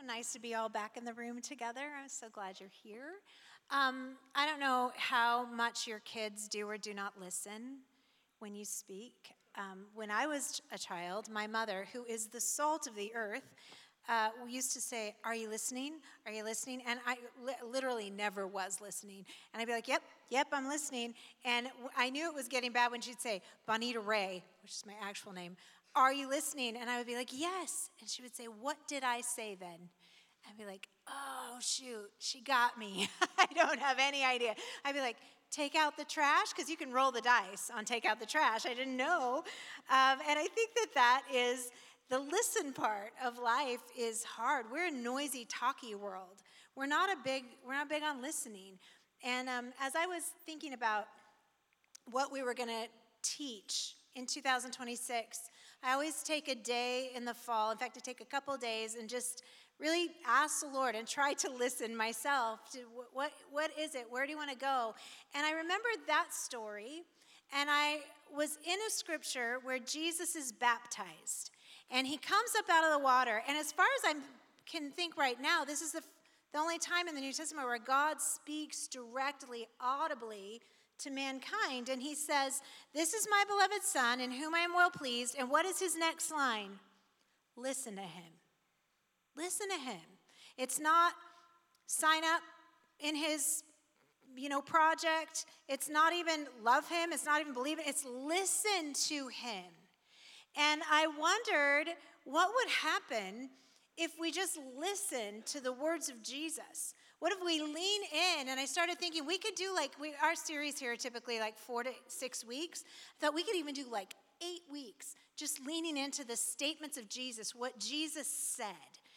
Nice to be all back in the room together. I'm so glad you're here. I don't know how much your kids do or do not listen when you speak. When I was a child, my mother, who is the salt of the earth, used to say, "Are you listening? Are you listening?" And I literally never was listening. And I'd be like, yep, I'm listening. And I knew it was getting bad when she'd say, "Bonita Ray," which is my actual name, "Are you listening?" And I would be like, "Yes." And she would say, "What did I say then?" I'd be like, "Oh, shoot, she got me." I don't have any idea. I'd be like, "Take out the trash," because you can roll the dice on take out the trash. I didn't know. And I think that is the listen part of life is hard. We're a noisy, talky world. We're not big on listening. And as I was thinking about what we were going to teach in 2026, I always take a day in the fall. In fact, I take a couple days and just really ask the Lord and try to listen myself to what is it? Where do you want to go? And I remembered that story, and I was in a scripture where Jesus is baptized, and he comes up out of the water. And as far as I can think right now, this is the only time in the New Testament where God speaks directly, audibly to mankind. And he says, "This is my beloved Son, in whom I am well pleased." And what is his next line? Listen to him. Listen to him. It's not sign up in his, project. It's not even love him. It's not even believe it. It's listen to him. And I wondered what would happen if we just listened to the words of Jesus. What if we lean in? And I started thinking we could do our series here are typically 4 to 6 weeks. I thought we could even do 8 weeks, just leaning into the statements of Jesus, what Jesus said.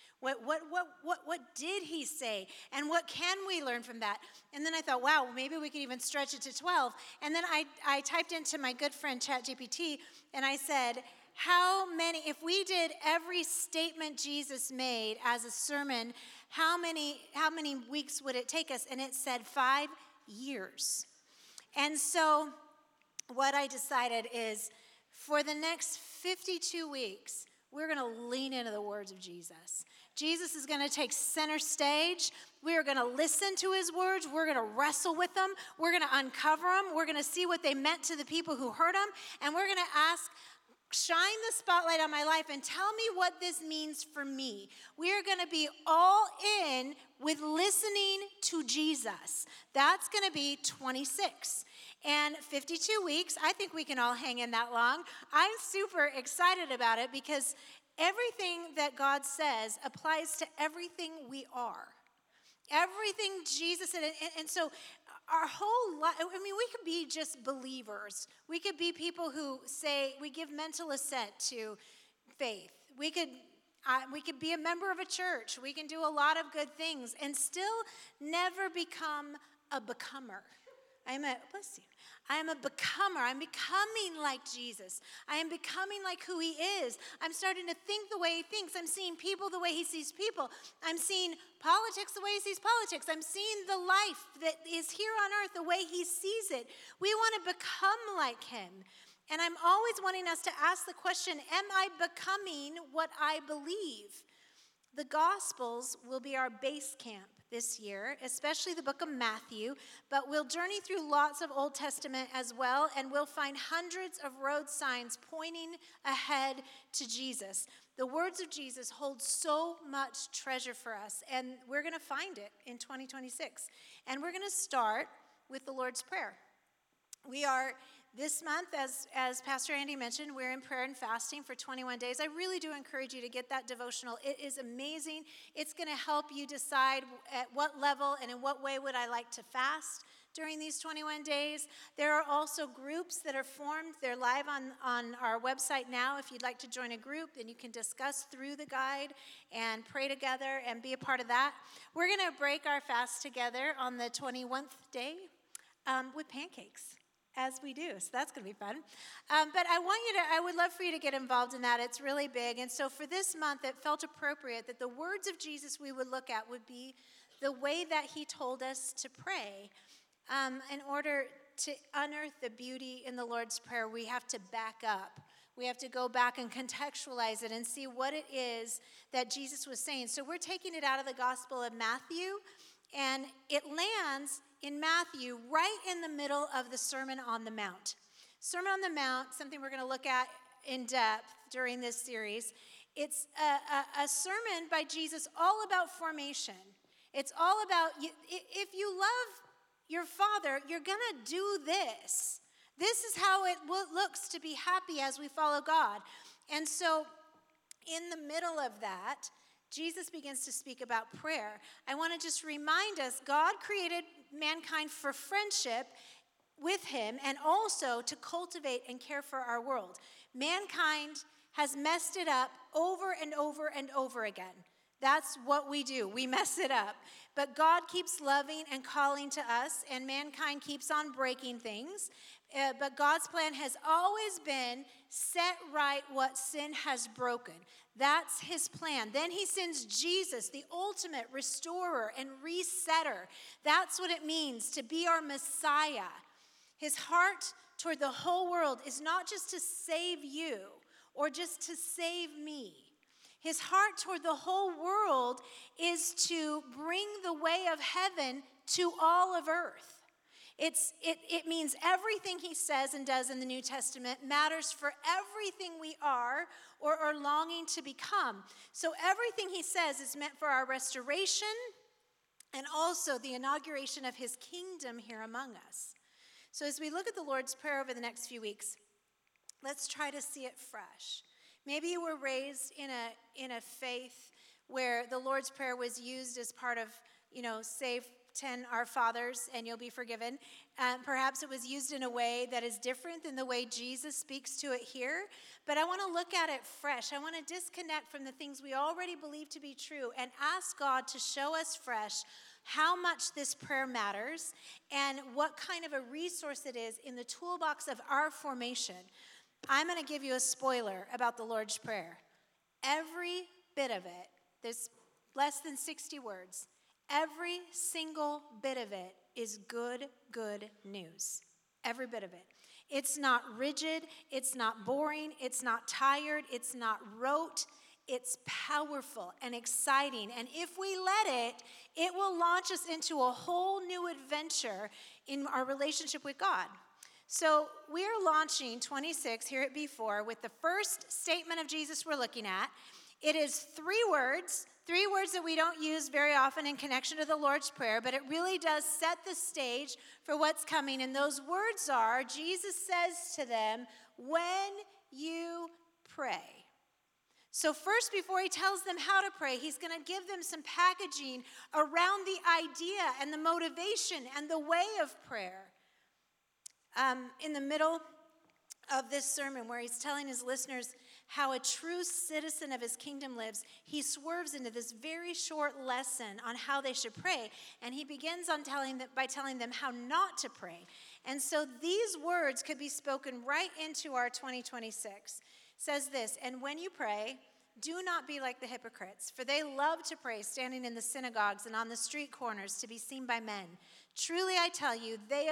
What did he say? And what can we learn from that? And then I thought, wow, maybe we could even stretch it to 12. And then I typed into my good friend ChatGPT, and I said, if we did every statement Jesus made as a sermon, how many weeks would it take us? And it said 5 years. And so what I decided is for the next 52 weeks, we're going to lean into the words of Jesus. Jesus is going to take center stage. We are going to listen to his words. We're going to wrestle with them. We're going to uncover them. We're going to see what they meant to the people who heard them. And we're going to ask, shine the spotlight on my life and tell me what this means for me. We are going to be all in with listening to Jesus. That's going to be 26. And 52 weeks, I think we can all hang in that long. I'm super excited about it because everything that God says applies to everything we are. Everything Jesus said. And so our whole life, we could be just believers. We could be people who say we give mental assent to faith. We could be a member of a church. We can do a lot of good things and still never become a becomer. I am a becomer. I'm becoming like Jesus. I am becoming like who he is. I'm starting to think the way he thinks. I'm seeing people the way he sees people. I'm seeing politics the way he sees politics. I'm seeing the life that is here on earth the way he sees it. We want to become like him. And I'm always wanting us to ask the question, am I becoming what I believe? The Gospels will be our base camp this year, especially the book of Matthew, but we'll journey through lots of Old Testament as well, and we'll find hundreds of road signs pointing ahead to Jesus. The words of Jesus hold so much treasure for us, and we're going to find it in 2026. And we're going to start with the Lord's Prayer. We are, this month, as Pastor Andy mentioned, we're in prayer and fasting for 21 days. I really do encourage you to get that devotional. It is amazing. It's going to help you decide at what level and in what way would I like to fast during these 21 days. There are also groups that are formed. They're live on our website now. If you'd like to join a group, then you can discuss through the guide and pray together and be a part of that. We're going to break our fast together on the 21st day with pancakes. As we do, so that's going to be fun. But I would love for you to get involved in that. It's really big. And so for this month, it felt appropriate that the words of Jesus we would look at would be the way that he told us to pray. In order to unearth the beauty in the Lord's Prayer, we have to back up We have to go back and contextualize it and see what it is that Jesus was saying. So we're taking it out of the Gospel of Matthew, and it lands in Matthew right in the middle of the Sermon on the Mount. Sermon on the Mount, something we're going to look at in depth during this series. It's a sermon by Jesus all about formation. It's all about, if you love your Father, you're going to do this. This is how it looks to be happy as we follow God. And so in the middle of that, Jesus begins to speak about prayer. I want to just remind us, God created mankind for friendship with him and also to cultivate and care for our world. Mankind has messed it up over and over and over again. That's what we do. We mess it up. But God keeps loving and calling to us, and mankind keeps on breaking things. But God's plan has always been set right what sin has broken. That's his plan. Then he sends Jesus, the ultimate restorer and resetter. That's what it means to be our Messiah. His heart toward the whole world is not just to save you or just to save me. His heart toward the whole world is to bring the way of heaven to all of earth. It means everything he says and does in the New Testament matters for everything we are or are longing to become. So everything he says is meant for our restoration and also the inauguration of his kingdom here among us. So as we look at the Lord's Prayer over the next few weeks, let's try to see it fresh. Maybe you were raised in a faith where the Lord's Prayer was used as part of, say 10 Our Fathers and you'll be forgiven. Perhaps it was used in a way that is different than the way Jesus speaks to it here. But I want to look at it fresh. I want to disconnect from the things we already believe to be true and ask God to show us fresh how much this prayer matters and what kind of a resource it is in the toolbox of our formation. I'm going to give you a spoiler about the Lord's Prayer. Every bit of it, there's less than 60 words. Every single bit of it is good news. Every bit of it. It's not rigid. It's not boring. It's not tired. It's not rote. It's powerful and exciting. And if we let it, it will launch us into a whole new adventure in our relationship with God. So we are launching 26 here at B4 with the first statement of Jesus we're looking at. It is three words that we don't use very often in connection to the Lord's Prayer, but it really does set the stage for what's coming. And those words are, Jesus says to them, when you pray. So first, before he tells them how to pray, he's going to give them some packaging around the idea and the motivation and the way of prayer. In the middle of this sermon where he's telling his listeners how a true citizen of his kingdom lives, he swerves into this very short lesson on how they should pray. And he begins by telling them how not to pray. And so these words could be spoken right into our 2026. It says this, and when you pray, do not be like the hypocrites, for they love to pray standing in the synagogues and on the street corners to be seen by men. Truly I tell you, they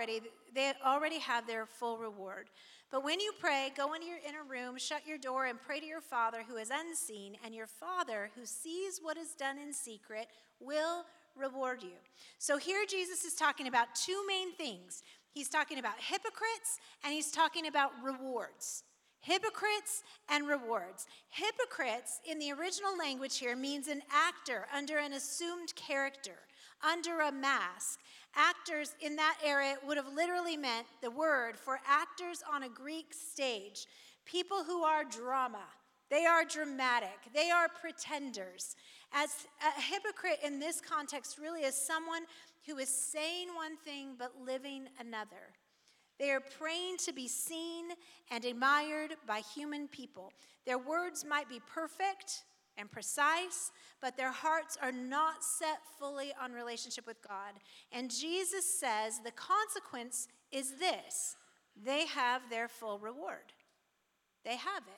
already have their full reward. But when you pray, go into your inner room, shut your door, and pray to your Father who is unseen, and your Father who sees what is done in secret will reward you. So here Jesus is talking about two main things. He's talking about hypocrites, and he's talking about rewards. Hypocrites and rewards. Hypocrites in the original language here means an actor under an assumed character, under a mask. Actors in that era would have literally meant the word for actors on a Greek stage. People who are drama. They are dramatic. They are pretenders. As a hypocrite in this context really is someone who is saying one thing but living another. They are praying to be seen and admired by human people. Their words might be perfect and precise, but their hearts are not set fully on relationship with God. And Jesus says the consequence is this: they have their full reward. They have it.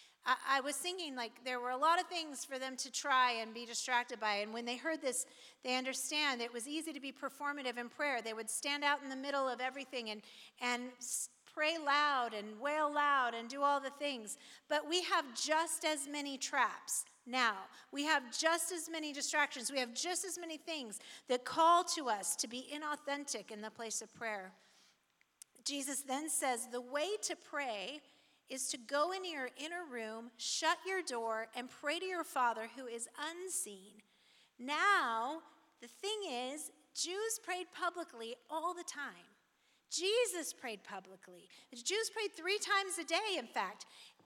I was thinking, there were a lot of things for them to try and be distracted by. And when they heard this, they understand it was easy to be performative in prayer. They would stand out in the middle of everything and pray loud and wail loud and do all the things. But we have just as many traps now. We have just as many distractions. We have just as many things that call to us to be inauthentic in the place of prayer. Jesus then says the way to pray is to go into your inner room, shut your door, and pray to your Father who is unseen. Now, the thing is, Jews prayed publicly all the time. Jesus prayed publicly. The Jews prayed 3 times a day, in fact.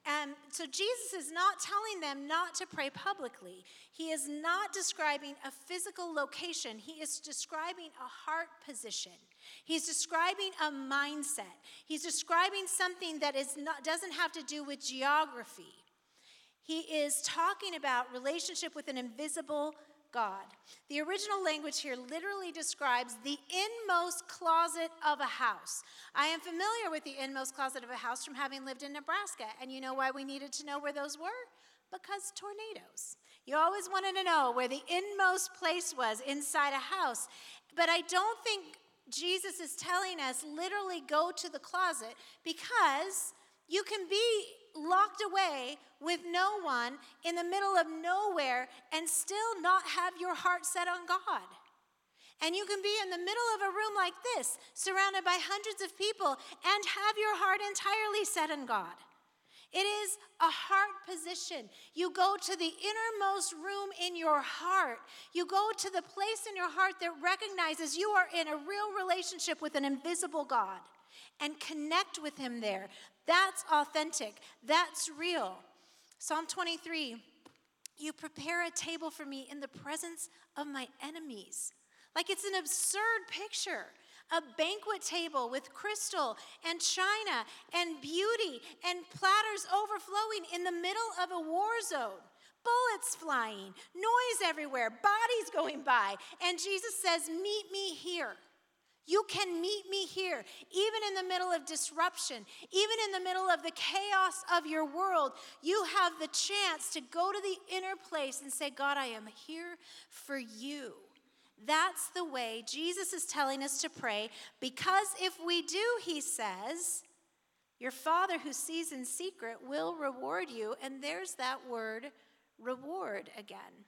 So Jesus is not telling them not to pray publicly. He is not describing a physical location. He is describing a heart position. He's describing a mindset. He's describing something that doesn't have to do with geography. He is talking about relationship with an invisible God. The original language here literally describes the inmost closet of a house. I am familiar with the inmost closet of a house from having lived in Nebraska. And you know why we needed to know where those were? Because tornadoes. You always wanted to know where the inmost place was inside a house. But I don't think Jesus is telling us literally go to the closet, because you can be locked away with no one in the middle of nowhere and still not have your heart set on God. And you can be in the middle of a room like this, surrounded by hundreds of people, and have your heart entirely set on God. It is a heart position. You go to the innermost room in your heart. You go to the place in your heart that recognizes you are in a real relationship with an invisible God, and connect with him there. That's authentic. That's real. Psalm 23, you prepare a table for me in the presence of my enemies. Like, it's an absurd picture. A banquet table with crystal and china and beauty and platters overflowing in the middle of a war zone. Bullets flying, noise everywhere, bodies going by. And Jesus says, meet me here. You can meet me here, even in the middle of disruption, even in the middle of the chaos of your world. You have the chance to go to the inner place and say, God, I am here for you. That's the way Jesus is telling us to pray, because if we do, he says, your Father who sees in secret will reward you. And there's that word, reward, again.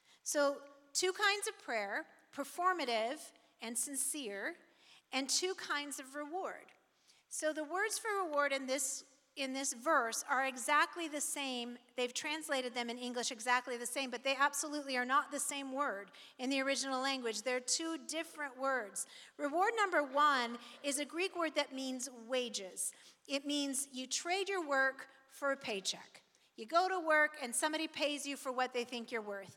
So 2 kinds of prayer, performative and sincere, and 2 kinds of reward. So the words for reward in this verse are exactly the same. They've translated them in English exactly the same, but they absolutely are not the same word in the original language. They're 2 different words. Reward number 1 is a Greek word that means wages. It means you trade your work for a paycheck. You go to work and somebody pays you for what they think you're worth.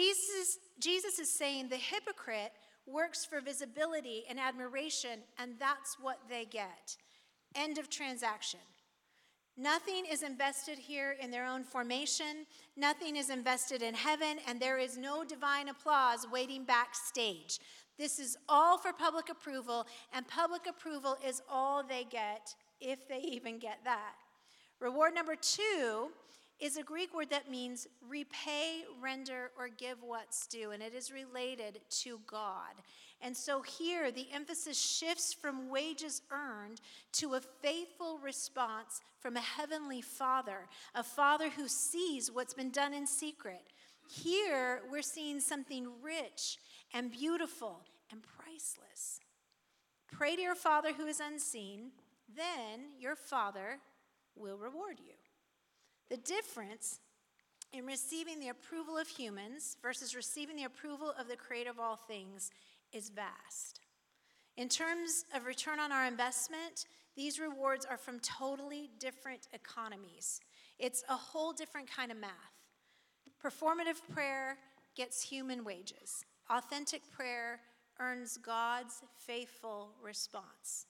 Jesus is saying the hypocrite works for visibility and admiration, and that's what they get. End of transaction. Nothing is invested here in their own formation. Nothing is invested in heaven, and there is no divine applause waiting backstage. This is all for public approval, and public approval is all they get, if they even get that. Reward number 2 is a Greek word that means repay, render, or give what's due, and it is related to God. And so here, the emphasis shifts from wages earned to a faithful response from a heavenly Father, a Father who sees what's been done in secret. Here, we're seeing something rich and beautiful and priceless. Pray to your Father who is unseen, then your Father will reward you. The difference in receiving the approval of humans versus receiving the approval of the creator of all things is vast. In terms of return on our investment, these rewards are from totally different economies. It's a whole different kind of math. Performative prayer gets human wages. Authentic prayer earns God's faithful response.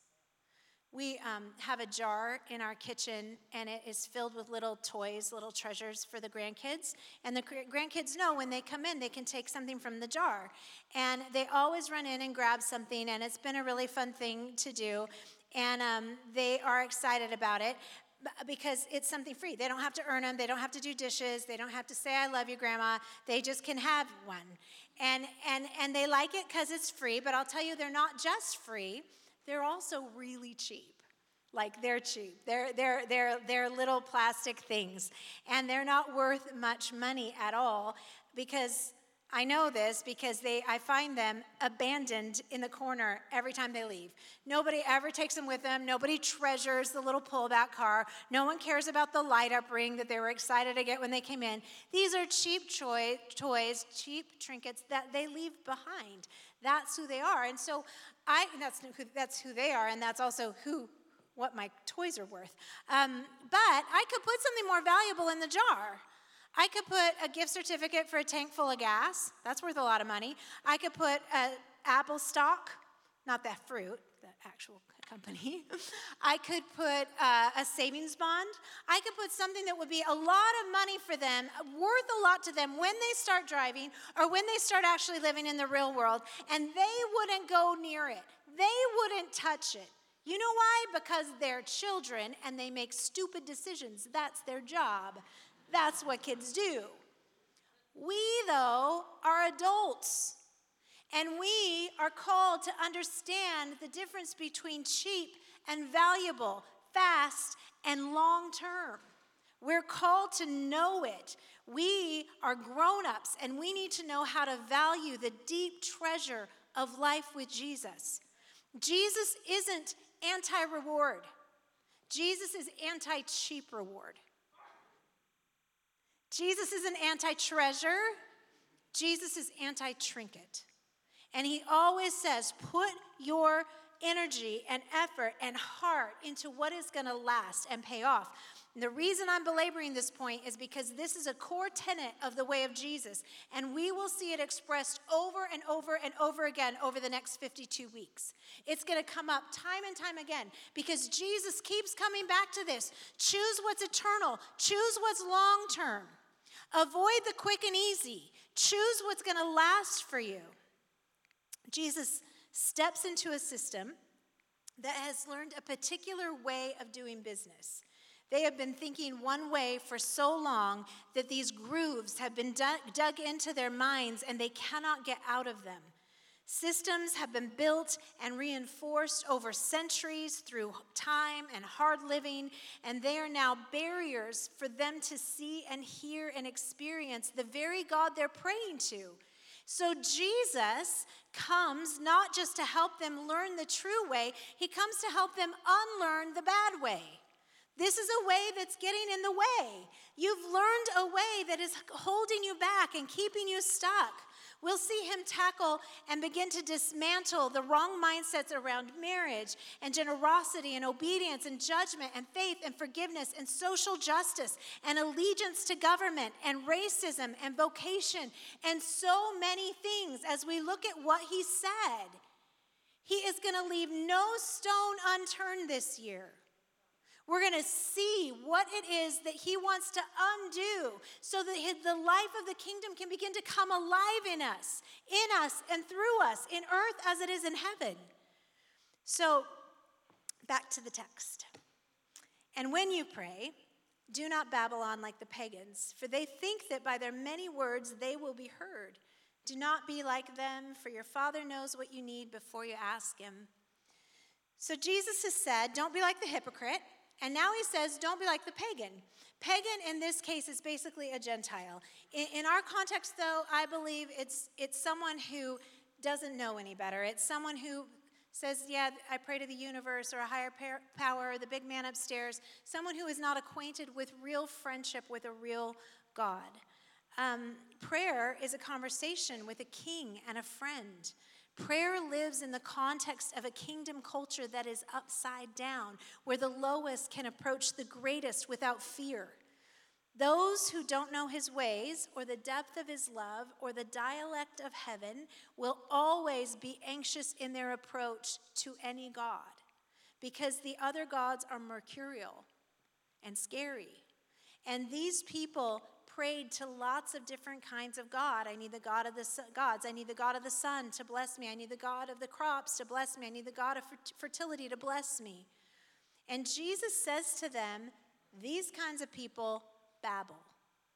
We have a jar in our kitchen, and it is filled with little toys, little treasures for the grandkids. And the grandkids know when they come in, they can take something from the jar. And they always run in and grab something, and it's been a really fun thing to do. And they are excited about it because it's something free. They don't have to earn them. They don't have to do dishes. They don't have to say, I love you, Grandma. They just can have one. And they like it because it's free, but I'll tell you, they're not just free. They're also really cheap. Like they're cheap. They're little plastic things. And they're not worth much money at all, because I know this because I find them abandoned in the corner every time they leave. Nobody ever takes them with them. Nobody treasures the little pullback car. No one cares about the light up ring that they were excited to get when they came in. These are cheap toys, cheap trinkets that they leave behind. That's who they are. And so that's who they are, and that's also what my toys are worth. But I could put something more valuable in the jar. I could put a gift certificate for a tank full of gas. That's worth a lot of money. I could put an Apple stock, not that fruit, the actual company. I could put a savings bond. I could put something that would be a lot of money for them, worth a lot to them when they start driving or when they start actually living in the real world, and they wouldn't go near it. They wouldn't touch it. You know why? Because they're children and they make stupid decisions. That's their job. That's what kids do. We, though, are adults, and we are called to understand the difference between cheap and valuable, fast and long term. We're called to know it. We are grown-ups, and we need to know how to value the deep treasure of life with Jesus. Jesus isn't anti-reward. Jesus is anti-cheap reward. Jesus isn't anti-treasure. Jesus is anti-trinket. And he always says, put your energy and effort and heart into what is going to last and pay off. And the reason I'm belaboring this point is because this is a core tenet of the way of Jesus, and we will see it expressed over and over and over again over the next 52 weeks. It's going to come up time and time again because Jesus keeps coming back to this. Choose what's eternal. Choose what's long term. Avoid the quick and easy. Choose what's going to last for you. Jesus steps into a system that has learned a particular way of doing business. They have been thinking one way for so long that these grooves have been dug into their minds and they cannot get out of them. Systems have been built and reinforced over centuries through time and hard living, and they are now barriers for them to see and hear and experience the very God they're praying to. So Jesus comes not just to help them learn the true way, he comes to help them unlearn the bad way. This is a way that's getting in the way. You've learned a way that is holding you back and keeping you stuck. We'll see him tackle and begin to dismantle the wrong mindsets around marriage and generosity and obedience and judgment and faith and forgiveness and social justice and allegiance to government and racism and vocation and so many things as we look at what he said. He is going to leave no stone unturned this year. We're going to see what it is that he wants to undo so that the life of the kingdom can begin to come alive in us and through us, in earth as it is in heaven. So, back to the text. And when you pray, do not babble on like the pagans, for they think that by their many words they will be heard. Do not be like them, for your Father knows what you need before you ask him. So Jesus has said, don't be like the hypocrite. And now he says, don't be like the pagan. Pagan in this case is basically a Gentile. In our context, though, I believe it's someone who doesn't know any better. It's someone who says, yeah, I pray to the universe or a higher power or the big man upstairs. Someone who is not acquainted with real friendship with a real God. Prayer is a conversation with a king and a friend. Prayer lives in the context of a kingdom culture that is upside down, where the lowest can approach the greatest without fear. Those who don't know his ways or the depth of his love or the dialect of heaven will always be anxious in their approach to any God, because the other gods are mercurial and scary. And these people prayed to lots of different kinds of God. I need the God of the gods. I need the God of the sun to bless me. I need the God of the crops to bless me. I need the God of fertility to bless me. And Jesus says to them, these kinds of people babble.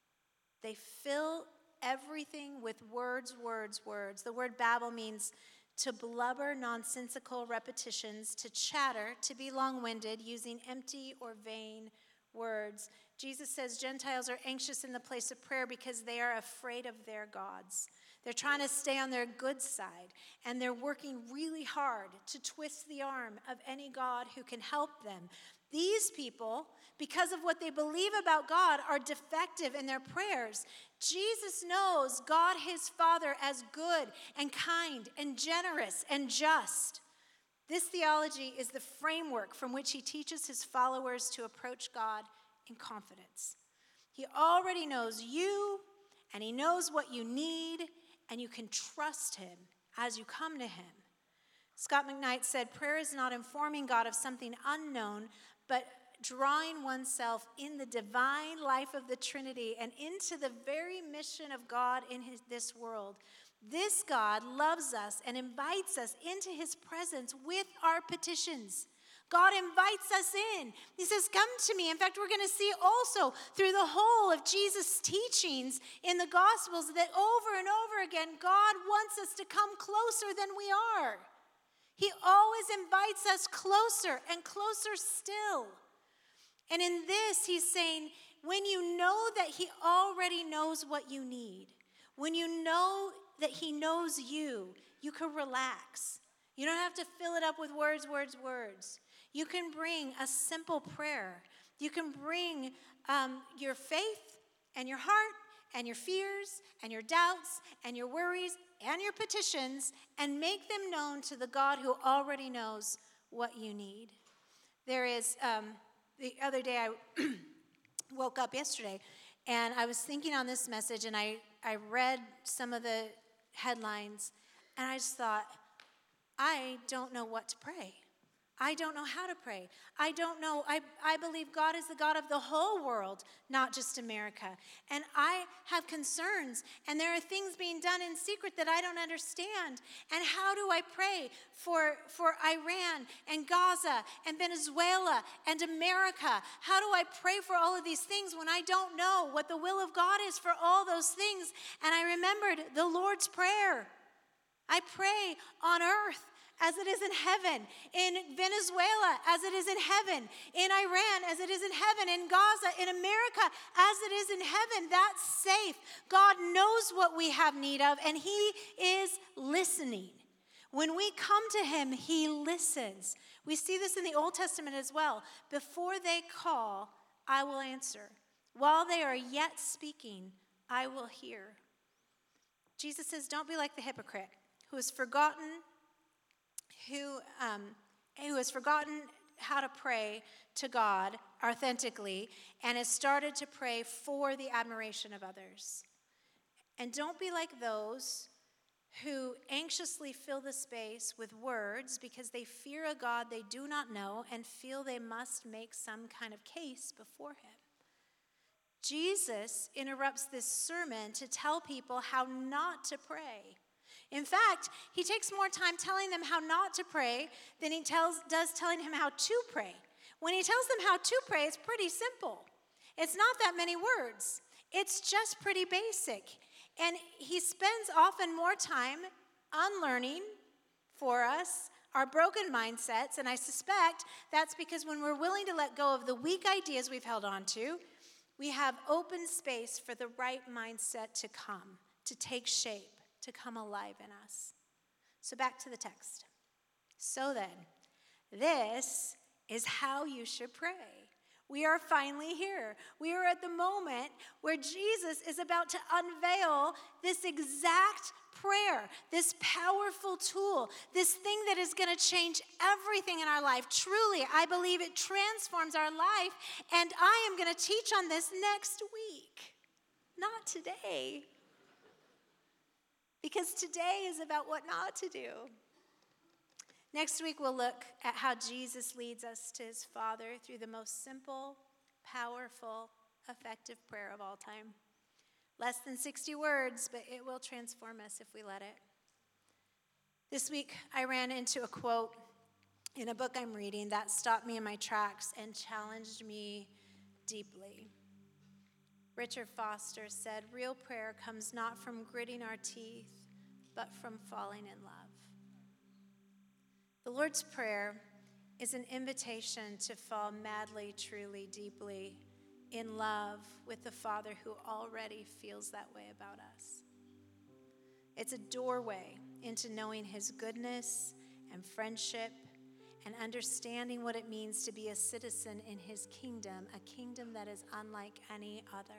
They fill everything with words, words, words. The word babble means to blubber nonsensical repetitions, to chatter, to be long-winded, using empty or vain words. Jesus says Gentiles are anxious in the place of prayer because they are afraid of their gods. They're trying to stay on their good side, and they're working really hard to twist the arm of any God who can help them. These people, because of what they believe about God, are defective in their prayers. Jesus knows God, his Father, as good and kind and generous and just. This theology is the framework from which he teaches his followers to approach God in confidence. He already knows you, and he knows what you need, and you can trust him as you come to him. Scott McKnight said, prayer is not informing God of something unknown, but drawing oneself in the divine life of the Trinity and into the very mission of God in this world. This God loves us and invites us into his presence with our petitions. God invites us in. He says, come to me. In fact, we're going to see also through the whole of Jesus' teachings in the Gospels that over and over again, God wants us to come closer than we are. He always invites us closer and closer still. And in this, he's saying, when you know that he already knows what you need, when you know that he knows you, you can relax. You don't have to fill it up with words. You can bring a simple prayer. You can bring your faith and your heart and your fears and your doubts and your worries and your petitions and make them known to the God who already knows what you need. There is, the other day I woke up yesterday and I was thinking on this message and I read some of the headlines and I just thought, I don't know what to pray. I don't know how to pray. I don't know. I believe God is the God of the whole world, not just America. And I have concerns, and there are things being done in secret that I don't understand. And how do I pray for Iran and Gaza and Venezuela and America? How do I pray for all of these things when I don't know what the will of God is for all those things? And I remembered the Lord's Prayer. I pray on earth as it is in heaven, in Venezuela as it is in heaven, in Iran as it is in heaven, in Gaza, in America as it is in heaven. That's safe. God knows what we have need of, and he is listening. When we come to him, he listens. We see this in the Old Testament as well. Before they call, I will answer. While they are yet speaking, I will hear. Jesus says, don't be like the hypocrite who has forgotten how to pray to God authentically and has started to pray for the admiration of others. And don't be like those who anxiously fill the space with words because they fear a God they do not know and feel they must make some kind of case before him. Jesus interrupts this sermon to tell people how not to pray. In fact, he takes more time telling them how not to pray than he does telling him how to pray. When he tells them how to pray, it's pretty simple. It's not that many words. It's just pretty basic. And he spends often more time unlearning for us our broken mindsets, and I suspect that's because when we're willing to let go of the weak ideas we've held on to, we have open space for the right mindset to come, to take shape, to come alive in us. So back to the text. So then, this is how you should pray. We are finally here. We are at the moment where Jesus is about to unveil this exact prayer, this powerful tool, this thing that is going to change everything in our life. Truly, I believe it transforms our life, and I am going to teach on this next week, not today. Because today is about what not to do. Next week, we'll look at how Jesus leads us to his Father through the most simple, powerful, effective prayer of all time. Less than 60 words, but it will transform us if we let it. This week, I ran into a quote in a book I'm reading that stopped me in my tracks and challenged me deeply. Richard Foster said, real prayer comes not from gritting our teeth, but from falling in love. The Lord's Prayer is an invitation to fall madly, truly, deeply in love with the Father who already feels that way about us. It's a doorway into knowing his goodness and friendship and understanding what it means to be a citizen in his kingdom, a kingdom that is unlike any other.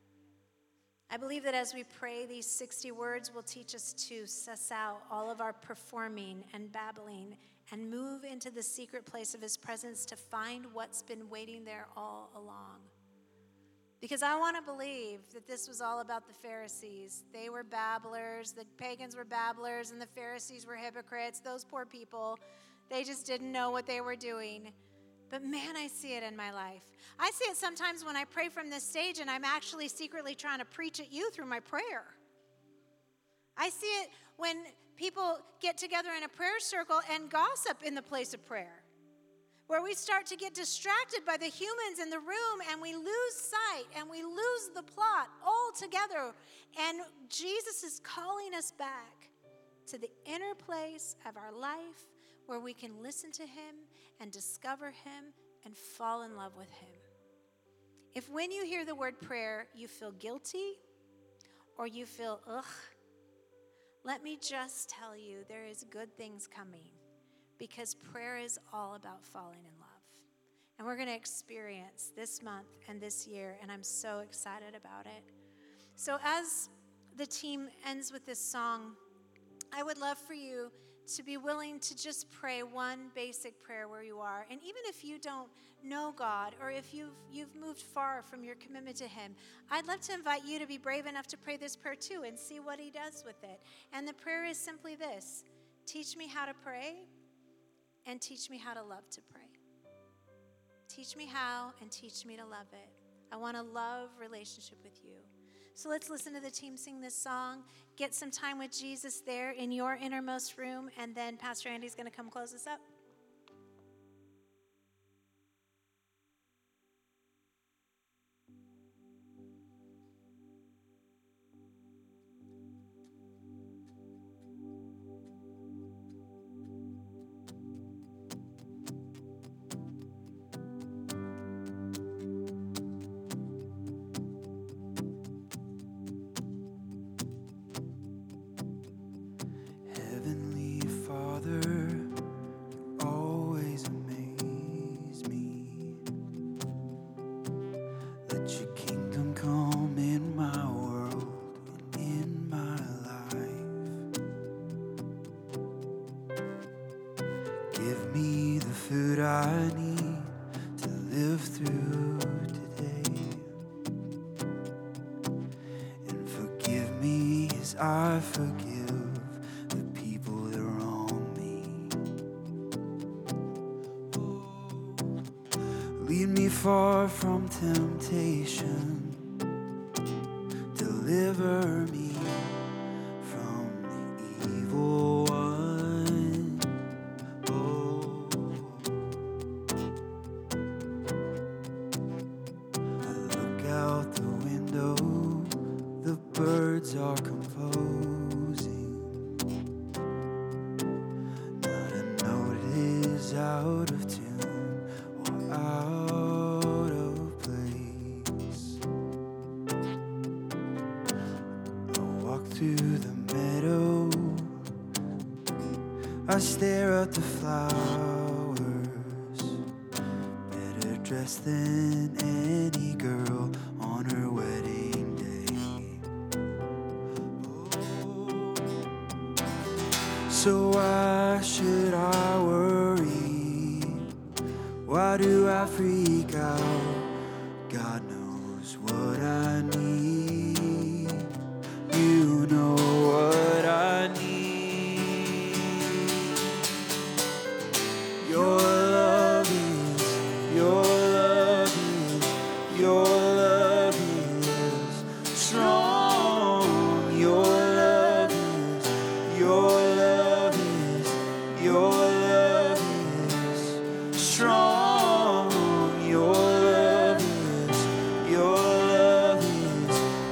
I believe that as we pray, these 60 words will teach us to suss out all of our performing and babbling and move into the secret place of his presence to find what's been waiting there all along. Because I want to believe that this was all about the Pharisees. They were babblers, the pagans were babblers, and the Pharisees were hypocrites. Those poor people, they just didn't know what they were doing. But man, I see it in my life. I see it sometimes when I pray from this stage and I'm actually secretly trying to preach at you through my prayer. I see it when people get together in a prayer circle and gossip in the place of prayer, where we start to get distracted by the humans in the room and we lose sight and we lose the plot altogether. And Jesus is calling us back to the inner place of our life where we can listen to him and discover him and fall in love with him. If when you hear the word prayer, you feel guilty or you feel, ugh, let me just tell you, there is good things coming, because prayer is all about falling in love. And we're going to experience this month and this year, and I'm so excited about it. So as the team ends with this song, I would love for you to be willing to just pray one basic prayer where you are. And even if you don't know God, or if you've moved far from your commitment to him, I'd love to invite you to be brave enough to pray this prayer too and see what he does with it. And the prayer is simply this: teach me how to pray and teach me how to love to pray. Teach me how and teach me to love it. I want a love relationship with you. So let's listen to the team sing this song, get some time with Jesus there in your innermost room, and then Pastor Andy's going to come close us up. I forgive the people that wrong me. Lead me far from temptation. Deliver me from the evil one. Oh, I look out the window, the birds are composing. Not a note is out of tune or out of place. I walk through the meadow, I stare at the flowers, better dressed than any girl on her wedding day. So why should I worry? Why do I freak out? God knows what I need. You know what I need. Your love is, your love is, your love is strong. Your love is, your love is, your love is strong. Your love is, your love is,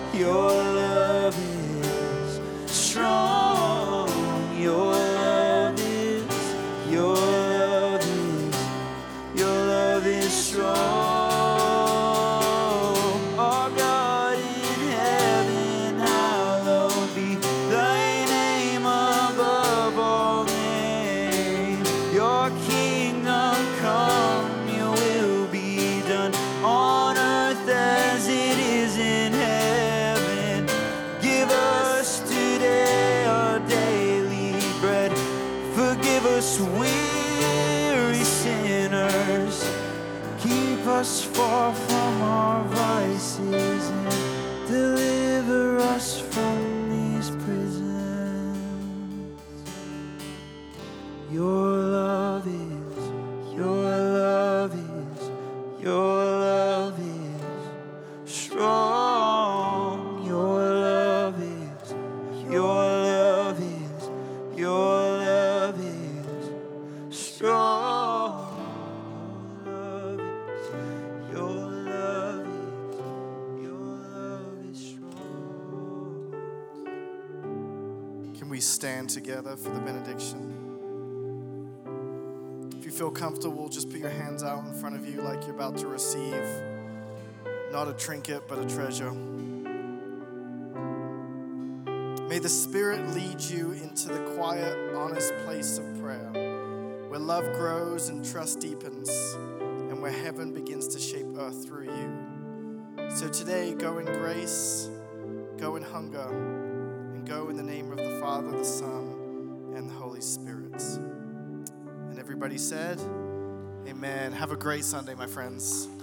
us weary sinners. Keep us far from our vices and deliver us from these prisons. Your love is, your love is, your love is strong. Your love is, your love is, your love is strong. Your love is, your love is strong. Can we stand together for the benediction? If you feel comfortable, just put your hands out in front of you like you're about to receive not a trinket, but a treasure. May the Spirit lead you into the quiet, honest place of prayer, where love grows and trust deepens, and where heaven begins to shape earth through you. So today, go in grace, go in hunger, and go in the name of the Father, the Son, and the Holy Spirit. And everybody said, amen. Have a great Sunday, my friends.